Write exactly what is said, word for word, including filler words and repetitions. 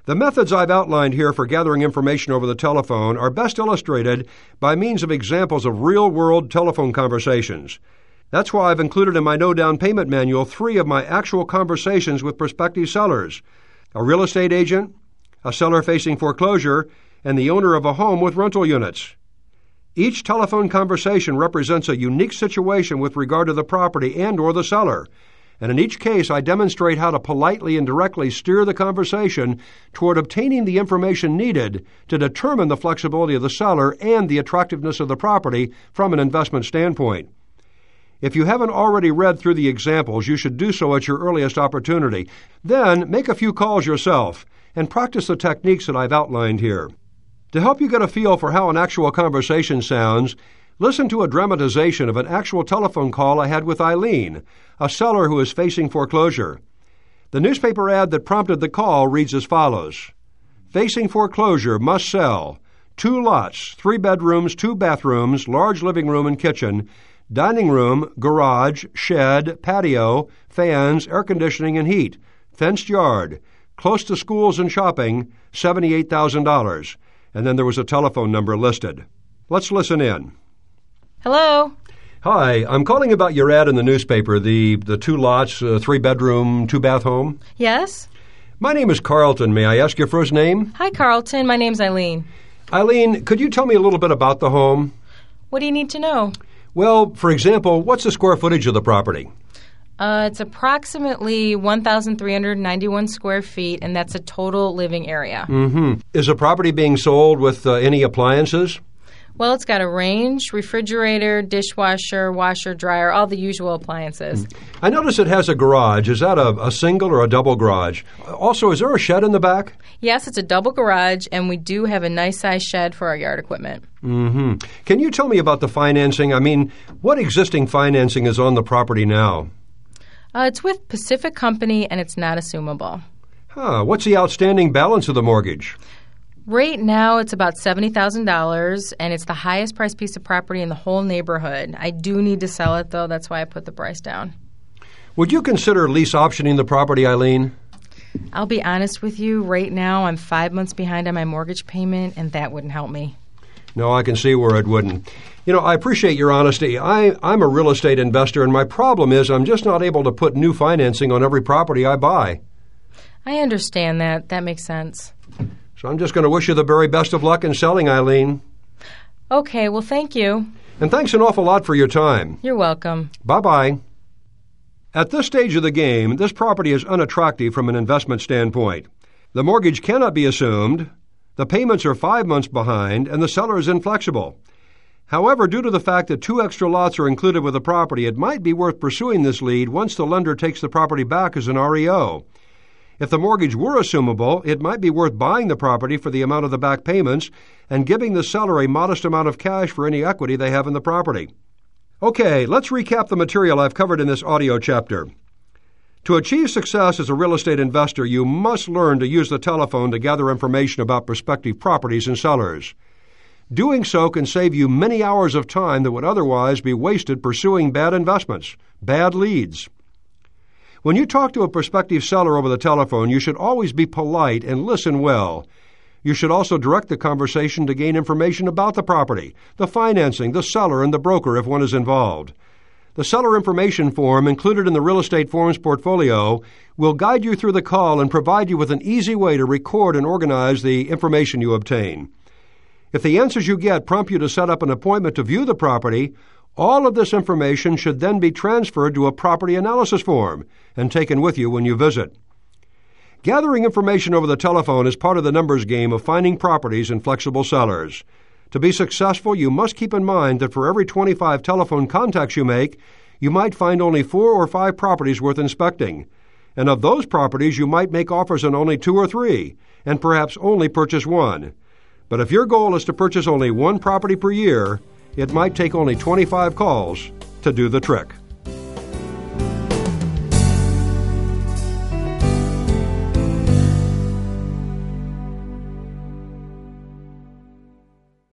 The methods I've outlined here for gathering information over the telephone are best illustrated by means of examples of real-world telephone conversations. That's why I've included in my no down payment manual three of my actual conversations with prospective sellers: a real estate agent, a seller facing foreclosure, and the owner of a home with rental units. Each telephone conversation represents a unique situation with regard to the property and or the seller, and in each case I demonstrate how to politely and directly steer the conversation toward obtaining the information needed to determine the flexibility of the seller and the attractiveness of the property from an investment standpoint. If you haven't already read through the examples, you should do so at your earliest opportunity. Then make a few calls yourself and practice the techniques that I've outlined here. To help you get a feel for how an actual conversation sounds, listen to a dramatization of an actual telephone call I had with Eileen, a seller who is facing foreclosure. The newspaper ad that prompted the call reads as follows: "Facing foreclosure, must sell. Two lots, three bedrooms, two bathrooms, large living room and kitchen, dining room, garage, shed, patio, fans, air conditioning and heat, fenced yard, close to schools and shopping, seventy-eight thousand dollars. And then there was a telephone number listed. Let's listen in. Hello. Hi, I'm calling about your ad in the newspaper, the, the two lots, uh, three-bedroom, two-bath home. Yes? My name is Carlton. May I ask your first name? Hi, Carlton. My name's Eileen. Eileen, could you tell me a little bit about the home? What do you need to know? Well, for example, what's the square footage of the property? Uh, it's approximately one thousand three hundred ninety-one square feet, and that's a total living area. Mm-hmm. Is the property being sold with uh, any appliances? Well, it's got a range, refrigerator, dishwasher, washer, dryer, all the usual appliances. I notice it has a garage. Is that a, a single or a double garage? Also, is there a shed in the back? Yes, it's a double garage, and we do have a nice-sized shed for our yard equipment. Mm-hmm. Can you tell me about the financing? I mean, what existing financing is on the property now? Uh, it's with Pacific Company, and it's not assumable. Huh. What's the outstanding balance of the mortgage? Right now, it's about seventy thousand dollars, and it's the highest priced piece of property in the whole neighborhood. I do need to sell it, though. That's why I put the price down. Would you consider lease optioning the property, Eileen? I'll be honest with you. Right now, I'm five months behind on my mortgage payment, and that wouldn't help me. No, I can see where it wouldn't. You know, I appreciate your honesty. I, I'm a real estate investor, and my problem is I'm just not able to put new financing on every property I buy. I understand that. That makes sense. So I'm just going to wish you the very best of luck in selling, Eileen. Okay, well, thank you. And thanks an awful lot for your time. You're welcome. Bye-bye. At this stage of the game, this property is unattractive from an investment standpoint. The mortgage cannot be assumed, the payments are five months behind, and the seller is inflexible. However, due to the fact that two extra lots are included with the property, it might be worth pursuing this lead once the lender takes the property back as an R E O. If the mortgage were assumable, it might be worth buying the property for the amount of the back payments and giving the seller a modest amount of cash for any equity they have in the property. Okay, let's recap the material I've covered in this audio chapter. To achieve success as a real estate investor, you must learn to use the telephone to gather information about prospective properties and sellers. Doing so can save you many hours of time that would otherwise be wasted pursuing bad investments, bad leads. When you talk to a prospective seller over the telephone, you should always be polite and listen well. You should also direct the conversation to gain information about the property, the financing, the seller, and the broker if one is involved. The seller information form included in the Real Estate Forms portfolio will guide you through the call and provide you with an easy way to record and organize the information you obtain. If the answers you get prompt you to set up an appointment to view the property, all of this information should then be transferred to a property analysis form and taken with you when you visit. Gathering information over the telephone is part of the numbers game of finding properties and flexible sellers. To be successful, you must keep in mind that for every twenty-five telephone contacts you make, you might find only four or five properties worth inspecting. And of those properties, you might make offers on only two or three, and perhaps only purchase one. But if your goal is to purchase only one property per year, it might take only twenty-five calls to do the trick.